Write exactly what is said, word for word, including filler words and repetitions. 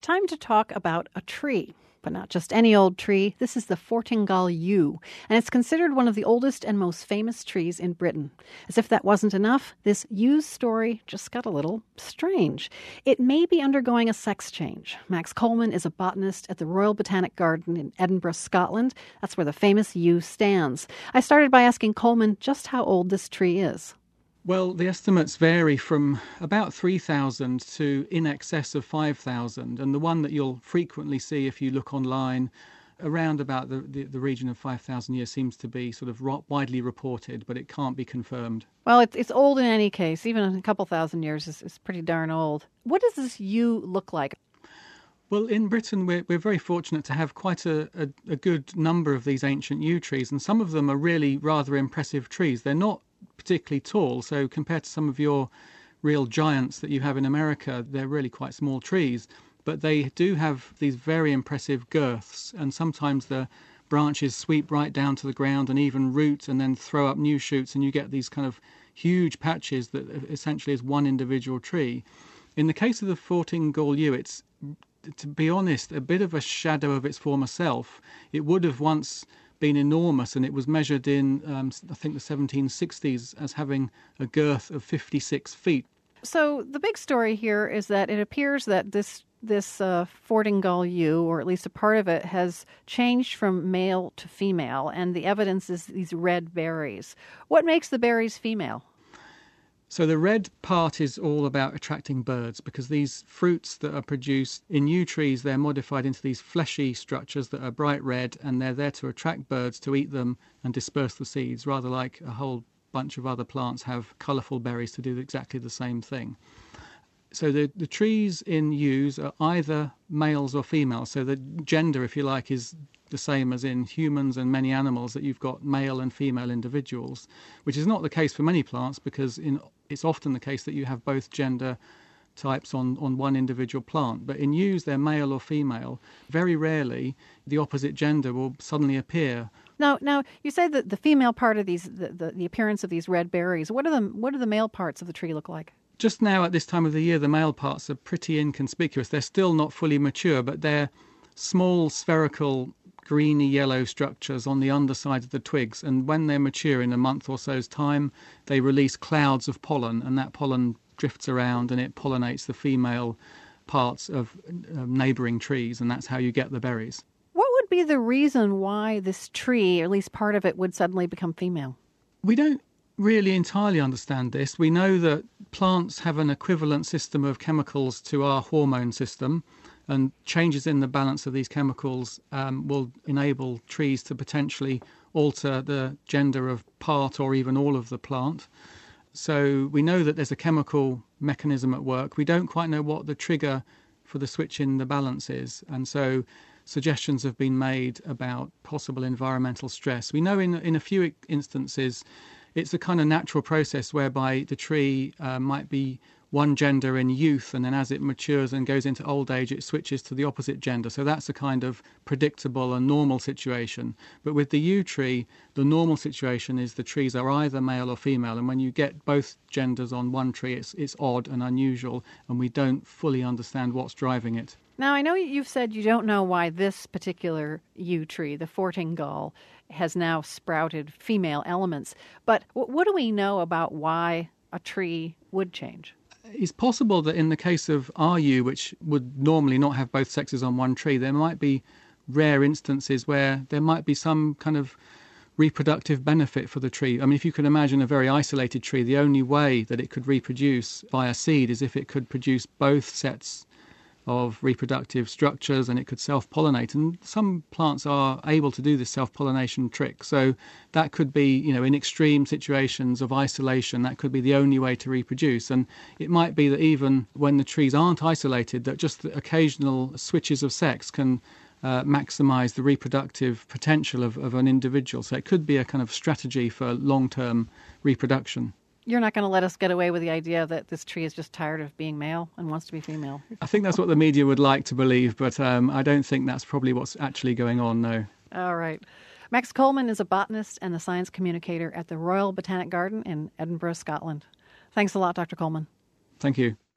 time to talk about a tree. But not just any old tree. This is the Fortingall yew, and it's considered one of the oldest and most famous trees in Britain. As if that wasn't enough, this yew's story just got a little strange. It may be undergoing a sex change. Max Coleman is a botanist at the Royal Botanic Garden in Edinburgh, Scotland. That's where the famous yew stands. I started by asking Coleman just how old this tree is. Well, the estimates vary from about three thousand to in excess of five thousand, and the one that you'll frequently see if you look online around about the, the, the region of five thousand years seems to be sort of widely reported, but it can't be confirmed. Well, it's, it's old in any case. Even a couple thousand years is, is pretty darn old. What does this yew look like? Well, in Britain, we're, we're very fortunate to have quite a, a, a good number of these ancient yew trees, and some of them are really rather impressive trees. They're not particularly tall, so compared to some of your real giants that you have in America, they're really quite small trees, but they do have these very impressive girths, and sometimes the branches sweep right down to the ground and even root and then throw up new shoots, and you get these kind of huge patches that essentially is one individual tree. In the case of the Fortingall yew, it's, to be honest, a bit of a shadow of its former self. It would have once been enormous, and it was measured in, um, I think, the seventeen sixties as having a girth of fifty-six feet. So the big story here is that it appears that this this uh, Fortingall yew, or at least a part of it, has changed from male to female, and the evidence is these red berries. What makes the berries female? So the red part is all about attracting birds, because these fruits that are produced in yew trees, they're modified into these fleshy structures that are bright red, and they're there to attract birds to eat them and disperse the seeds, rather like a whole bunch of other plants have colourful berries to do exactly the same thing. So the, the trees in yews are either males or females, so the gender, if you like, is the same as in humans and many animals, that you've got male and female individuals, which is not the case for many plants, because in, it's often the case that you have both gender types on, on one individual plant. But in yews, they're male or female. Very rarely the opposite gender will suddenly appear. Now, now you say that the female part of these, the, the, the appearance of these red berries, what are the what do the male parts of the tree look like? Just now at this time of the year, the male parts are pretty inconspicuous. They're still not fully mature, but they're small spherical greeny yellow structures on the underside of the twigs, and when they're mature in a month or so's time, they release clouds of pollen, and that pollen drifts around and it pollinates the female parts of uh, neighbouring trees, and that's how you get the berries. What would be the reason why this tree, or at least part of it, would suddenly become female? We don't really entirely understand this. We know that plants have an equivalent system of chemicals to our hormone system, and changes in the balance of these chemicals um, will enable trees to potentially alter the gender of part or even all of the plant. So we know that there's a chemical mechanism at work. We don't quite know what the trigger for the switch in the balance is, and so suggestions have been made about possible environmental stress. We know in, in a few instances it's a kind of natural process whereby the tree uh, might be one gender in youth, and then as it matures and goes into old age, it switches to the opposite gender. So that's a kind of predictable and normal situation. But with the yew tree, the normal situation is the trees are either male or female, and when you get both genders on one tree, it's, it's odd and unusual, and we don't fully understand what's driving it. Now, I know you've said you don't know why this particular yew tree, the Fortingall, has now sprouted female elements, but what do we know about why a tree would change? It's possible that in the case of our yew, which would normally not have both sexes on one tree, there might be rare instances where there might be some kind of reproductive benefit for the tree. I mean, if you can imagine a very isolated tree, the only way that it could reproduce via seed is if it could produce both sets of reproductive structures and it could self-pollinate, and some plants are able to do this self-pollination trick. So that could be, you know, in extreme situations of isolation, that could be the only way to reproduce. And it might be that even when the trees aren't isolated, that just the occasional switches of sex can uh, maximize the reproductive potential of, of an individual. So it could be a kind of strategy for long-term reproduction. You're not going to let us get away with the idea that this tree is just tired of being male and wants to be female. I think that's what the media would like to believe, but um, I don't think that's probably what's actually going on, no. All right. Max Coleman is a botanist and the science communicator at the Royal Botanic Garden in Edinburgh, Scotland. Thanks a lot, Doctor Coleman. Thank you.